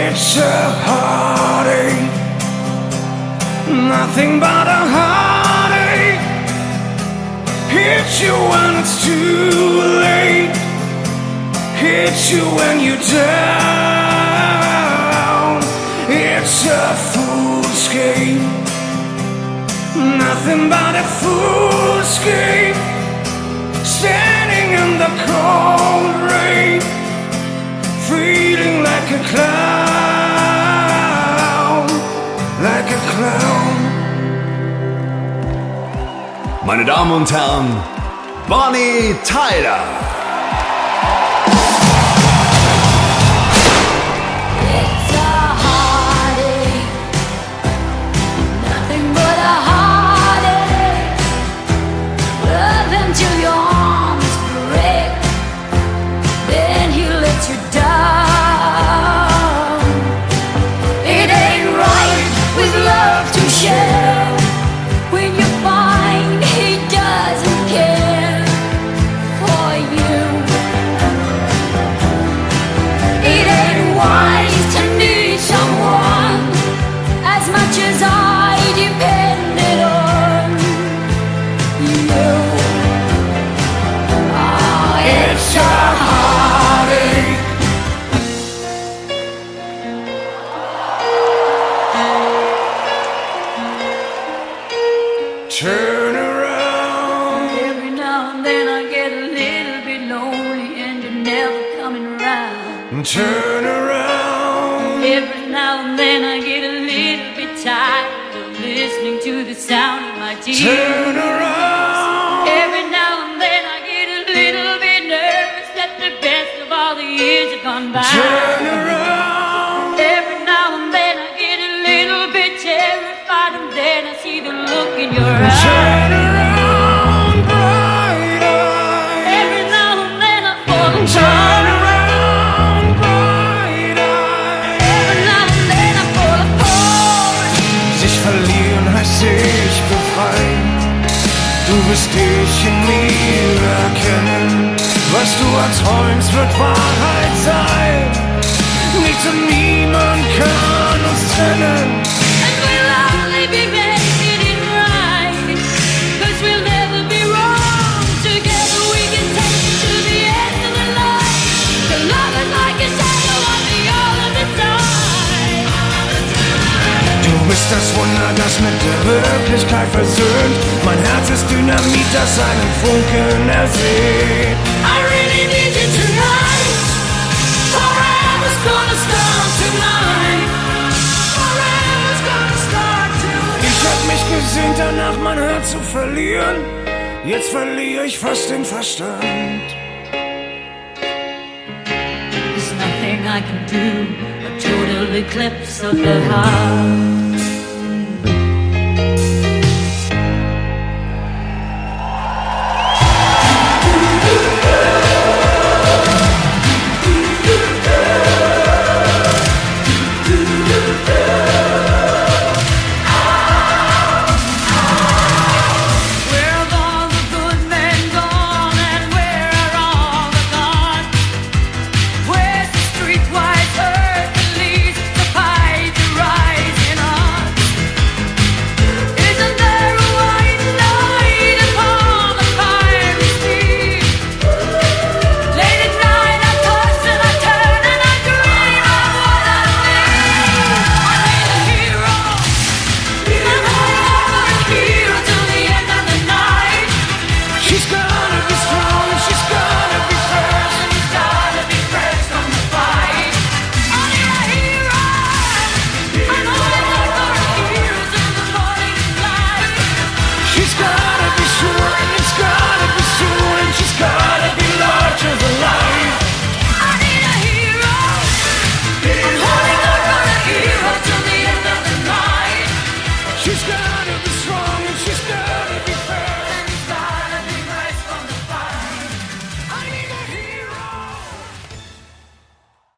It's a heartache, nothing but a heartache. Hits you when it's too late, hits you when you're down. It's a fool's game, nothing but a fool's game. Standing in the cold rain, feeling like a clown, like a clown. Meine Damen und Herren, Bonnie Tyler. Till your arms break, then he lets you down. It ain't right with love to share when you find he doesn't care for you. It ain't wise to need someone as much as I depended on you. It's a heartache. Turn around. Every now and then I get a little bit lonely and you're never coming around. Turn around. Every now and then I get a little bit tired of listening to the sound of my tears. Turn around. Every now and then I get a little bit nervous that the best of all the years have gone by. Turn around. Every now and then I get a little bit terrified, and then I see the look in your eyes. Turn around, bright eyes. Every now and then I fall apart. Turn around, bright eyes. Every now and then I fall apart. Sich verlieren heißt sich befreien. Du wirst dich in mir erkennen. Was du erträumst, wird Wahrheit sein. Nichts und niemand kann uns trennen. And we'll only be making it right, 'cause we'll never be wrong. Together we can take it to the end of the line. The love is like a shadow on me all of the time. Du bist das Wunder, das mit der Wirklichkeit versöhnt. Mein Herz ist Dynamit, das einen Funken ersehnt. I really need you tonight. Forever's gonna start tonight. Forever's gonna start tonight. Ich hab mich gesehnt danach, mein Herz zu verlieren. Jetzt verliere ich fast den Verstand. There's nothing I can do, a total eclipse of the heart.